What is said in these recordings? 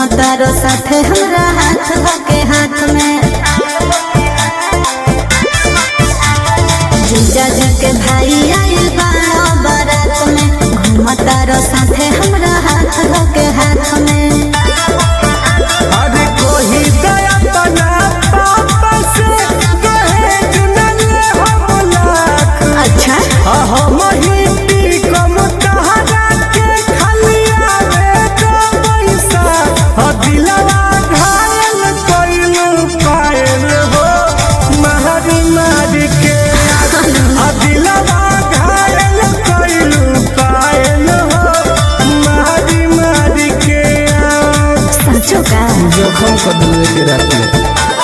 घूमतारो साथे हमरा हाथ के हाथ में जीजा जी के भाई आइल बाड़ो बारात में घूमतारो साथे हमरा हाथ के हाथ में। अरे कोई दया बना पापा से दहेज न ले हम लाख। अच्छा हम ही कम तहरा के खलिया रे तो पैसा दिलवा घायल कइलू पायल हो महरी मारी के दिलवा घायल कइलू पायल हो महरी मारी के सचो का जखम कर दिलवे के रात में।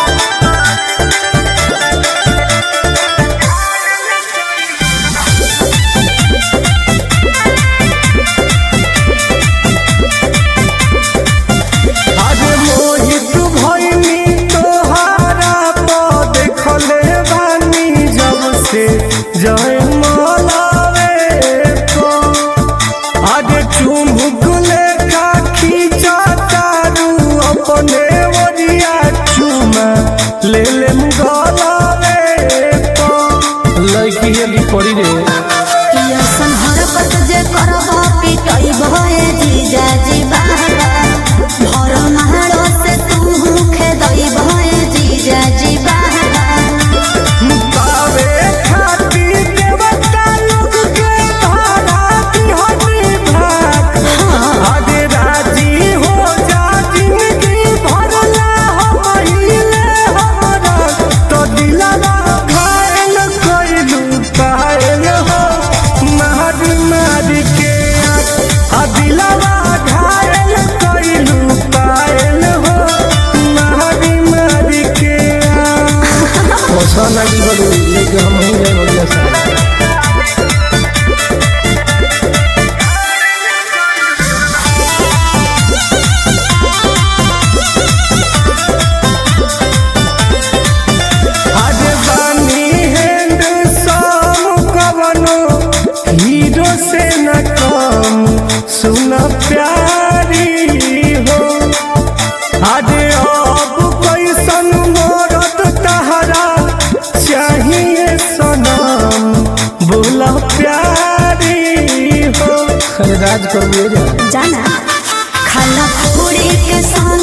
जय मलावे को आज चुमुक लेखा खींचा तारू अपने वरिया चुमा ले ले मुगलावे को लड़की ये पड़ी रे किया संहरकत जे करबो पिटई भए जीजा जी बाबा भर महारो से तू खेदई भए जीजा जी बाबा लगी बड़ू लेके हम नहीं गए बढ़िया से आज बानी हैंड सम कवनो हीरो से न कम सुन प्यारी हो आज अब कैसन मोरत तहरा चाहिए सनम बोला प्यारी हो राज कर जाना खाला पूरी के संग